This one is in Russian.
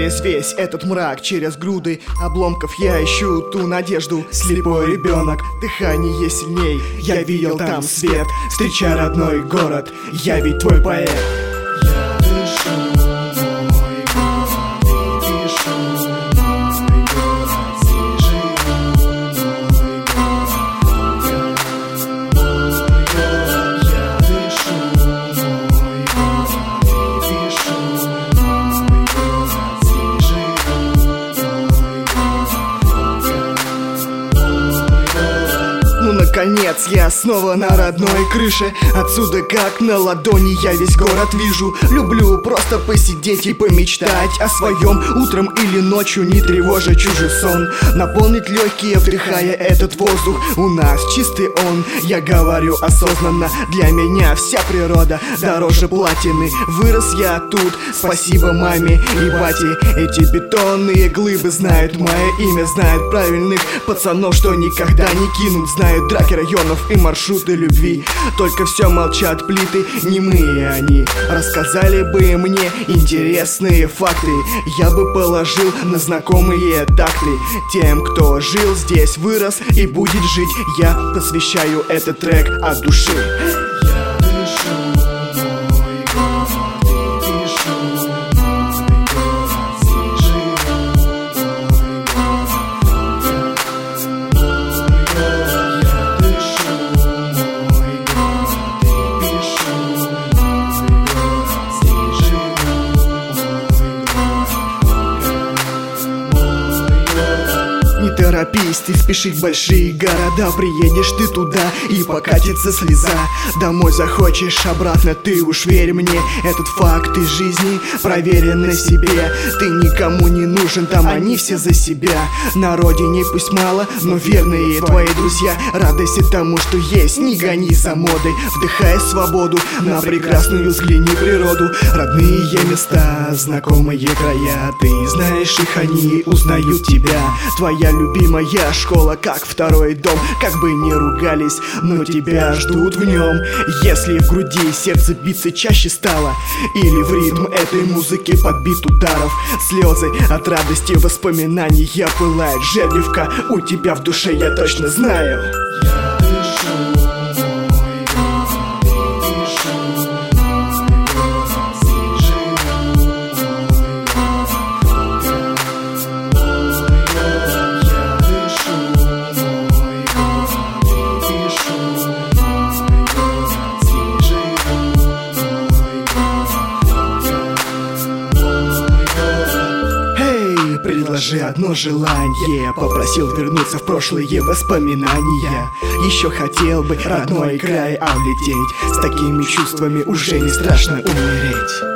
Через весь этот мрак, через груды обломков я ищу ту надежду. Слепой ребенок, дыхание сильней. Я видел там свет, встреча родной город. Я ведь твой поэт. Я дышу мой город и пишу мой город. Здесь живу мой город. Мой город. Я дышу мой город и пишу мой город. Здесь живу мой город. Ну, наконец, я снова на родной крыше. Отсюда как на ладони я весь город вижу. Люблю просто посидеть и помечтать о своем утром или ночью, не тревожа чужой сон. Наполнить легкие, вдыхая этот воздух. У нас чистый он, я говорю осознанно. Для меня вся природа дороже платины. Вырос я тут, спасибо маме и бате. Эти бетонные глыбы знают мое имя, знают правильных пацанов, что никогда не кинут. Знают драки районов и маршруты любви. Только все молчат плиты, немые они. Рассказали бы мне интересные факты, я бы положил на знакомые такты. Тем, кто жил здесь, вырос и будет жить, я посвящаю этот трек от души. Я дышу мой город и пишу мой город. Здесь живу мой город. Мой город. Я дышу мой город и пишу мой город. Здесь живу мой город. Не торопись, ты спешишь в большие города. Приедешь ты туда и покатится слеза. Домой захочешь, обратно ты уж верь мне. Этот факт из жизни проверен на себе. Ты никому не нужен, там они все за себя. На родине пусть мало, но верные твои друзья. Радуйся тому, что есть, не гони за модой. Вдыхай свободу, на прекрасную взгляни природу. Родные места, знакомые края. Ты знаешь их, они узнают тебя. Твоя любимая школа, как второй дом. Как бы не ругались, но тебя ждут в нем. Если в груди сердце биться чаще стало, или в ритм этой музыки подбит ударов, слезы от радости воспоминаний я пылает жердевка у тебя в душе, я точно знаю. Я дышу мой город и пишу мой город. Здесь живу мой город. Мой город. Я дышу мой город и пишу мой город. Здесь живу мой город. Эй, предложи одно желание. Попросил вернуться в прошлые воспоминания. Еще хотел бы родной край облететь. С такими чувствами уже не страшно умереть.